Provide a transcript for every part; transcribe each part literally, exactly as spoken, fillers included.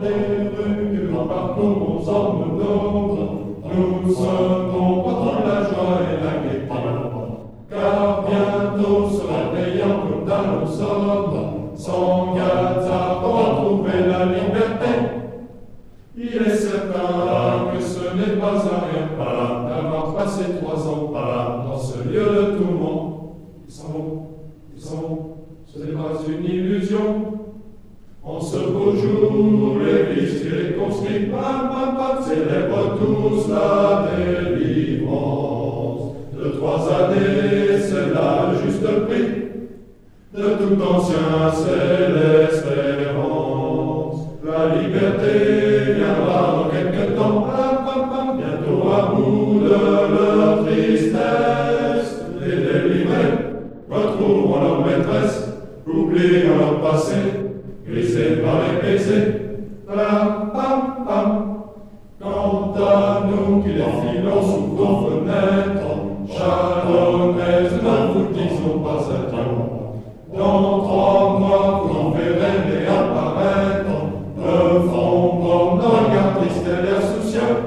des rues que nous parcourons en nos nombres, nous semons contre la joie et la gaieté. Car bientôt sera payant comme dans nos sommes, sans Gaza pour retrouver la liberté. Il est certain que ce n'est pas un rien pas d'avoir passé trois ans pas dans ce lieu de tourment. Ils s'en vont, ils s'en vont, ce n'est pas une illusion. En ce beau jour, l'Église qui les conscrits, pam, pam, pam, célèbre tous la délivrance. De trois années, c'est là le juste prix. De tout ancien, c'est l'espérance. La liberté viendra dans quelque temps, pam, pam, pam, bientôt à bout de leur tristesse. Les délivrés retrouveront leur maîtresse, oubliant leur passé, grisé par les baisers. Pam, pam, pam. Quant à nous qui défilons sous vos fenêtres, chalonnaises, ne vous disons pas adieu. Dans trois mois, vous en verrez réapparaître, le front comme dans le regard triste et l'air soucieux.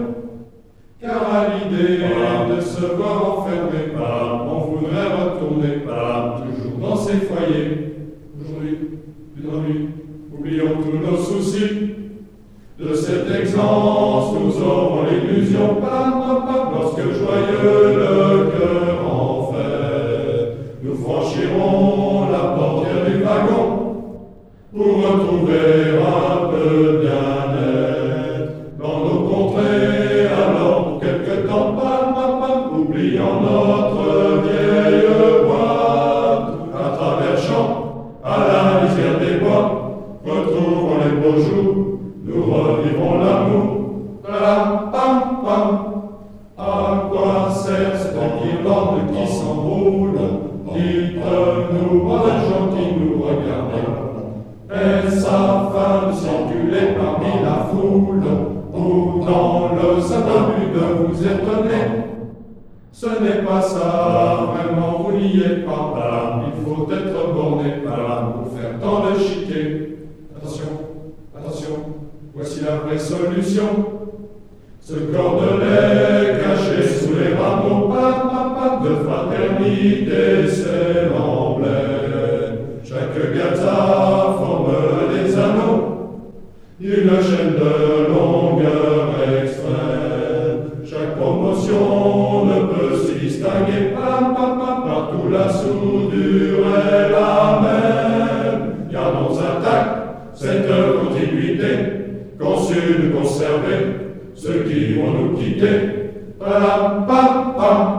Car à l'idée de se voir enfermé, on voudrait retourner pas toujours dans ses foyers. Aujourd'hui, plus d'ennui, oublions tous nos soucis. De cette exempence, nous aurons l'illusion, pam, pam, pam, lorsque joyeux le cœur en fait, nous franchirons la portière du wagon pour retrouver un peu bien-être dans nos contrées. Alors pour quelque temps, pam, pam, pam, oubliant notre vieille boîte, à travers champs, à la lisière des bois, retrouvons les beaux jours. Nous revivrons l'amour, pam, pam, pam. À quoi sert cette guirlande qui s'enroule? Dites-nous, voilà gentil, nous regardez. Est-ce afin de circuler parmi la foule, ou dans le simple but de vous étonner? Ce n'est pas ça, vraiment, vous n'y êtes pas, pam. Il faut être borné, pam, pour faire tant de chiquet. Attention, attention. Voici la vraie solution. Ce cordelet caché sous les rameaux, pam, pam, pam, de fraternité, c'est l'emblème. Chaque Gaza forme des anneaux d'une chaîne de longueur extrême. Chaque promotion ne peut s'y distinguer, pam, pam, pam, partout la soudure est la même. Gardons intact cette continuité, conçu de conserver ceux qui vont nous quitter. Pam, pam, pam.